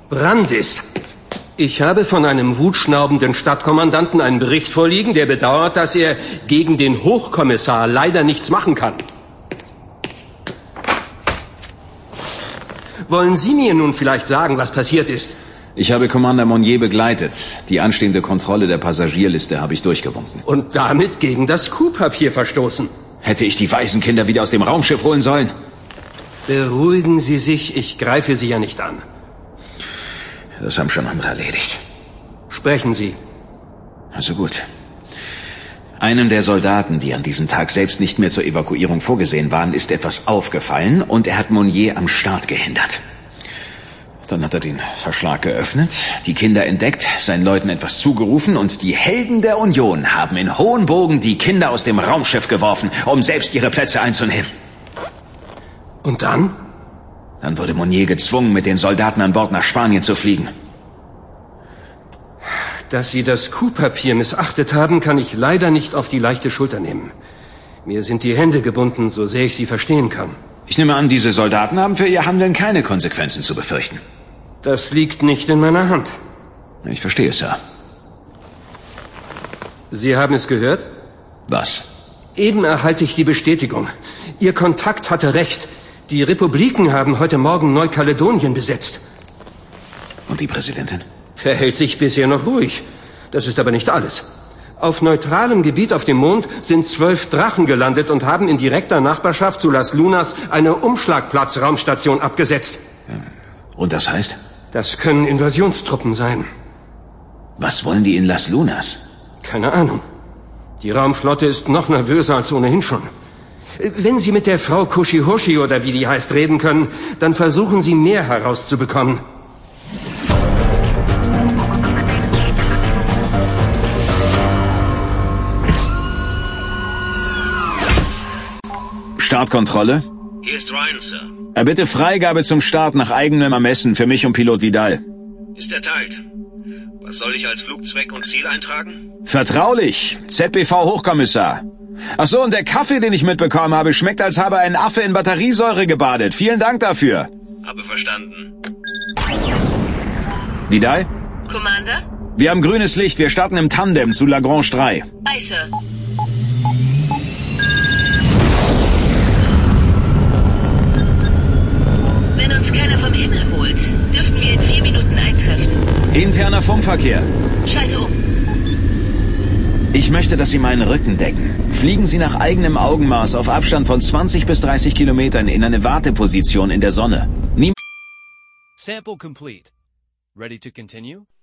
Brandis. Ich habe von einem wutschnaubenden Stadtkommandanten einen Bericht vorliegen, der bedauert, dass er gegen den Hochkommissar leider nichts machen kann. Wollen Sie mir nun vielleicht sagen, was passiert ist? Ich habe Commander Monnier begleitet. Die anstehende Kontrolle der Passagierliste habe ich durchgewunken. Und damit gegen das Coup-Papier verstoßen. Hätte ich die Waisenkinder wieder aus dem Raumschiff holen sollen? Beruhigen Sie sich, ich greife Sie ja nicht an. Das haben schon andere erledigt. Sprechen Sie. Also gut. Einem der Soldaten, die an diesem Tag selbst nicht mehr zur Evakuierung vorgesehen waren, ist etwas aufgefallen und er hat Monnier am Start gehindert. Dann hat er den Verschlag geöffnet, die Kinder entdeckt, seinen Leuten etwas zugerufen und die Helden der Union haben in hohen Bogen die Kinder aus dem Raumschiff geworfen, um selbst ihre Plätze einzunehmen. Und dann? Dann wurde Monnier gezwungen, mit den Soldaten an Bord nach Spanien zu fliegen. Dass Sie das Coup-Papier missachtet haben, kann ich leider nicht auf die leichte Schulter nehmen. Mir sind die Hände gebunden, so sehr ich Sie verstehen kann. Ich nehme an, diese Soldaten haben für ihr Handeln keine Konsequenzen zu befürchten. Das liegt nicht in meiner Hand. Ich verstehe, Sir. Sie haben es gehört? Was? Eben erhalte ich die Bestätigung. Ihr Kontakt hatte recht. Die Republiken haben heute Morgen Neukaledonien besetzt. Und die Präsidentin? Verhält sich bisher noch ruhig. Das ist aber nicht alles. Auf neutralem Gebiet auf dem Mond sind 12 Drachen gelandet und haben in direkter Nachbarschaft zu Las Lunas eine Umschlagplatz-Raumstation abgesetzt. Und das heißt? Das können Invasionstruppen sein. Was wollen die in Las Lunas? Keine Ahnung. Die Raumflotte ist noch nervöser als ohnehin schon. Wenn Sie mit der Frau Kushihoshi oder wie die heißt reden können, dann versuchen Sie mehr herauszubekommen. Startkontrolle? Hier ist Ryan, Sir. Erbitte Freigabe zum Start nach eigenem Ermessen für mich und Pilot Vidal. Ist erteilt. Was soll ich als Flugzweck und Ziel eintragen? Vertraulich. ZBV Hochkommissar. Ach so, und der Kaffee, den ich mitbekommen habe, schmeckt, als habe ein Affe in Batteriesäure gebadet. Vielen Dank dafür. Habe verstanden. Vidal? Commander? Wir haben grünes Licht. Wir starten im Tandem zu Lagrange 3. Aye, Sir. Wenn uns keiner vom Himmel holt, dürften wir in 4 Minuten eintreffen. Interner Funkverkehr. Schalte um. Ich möchte, dass Sie meinen Rücken decken. Fliegen Sie nach eigenem Augenmaß auf Abstand von 20 bis 30 Kilometern in eine Warteposition in der Sonne. Sample complete. Ready to continue?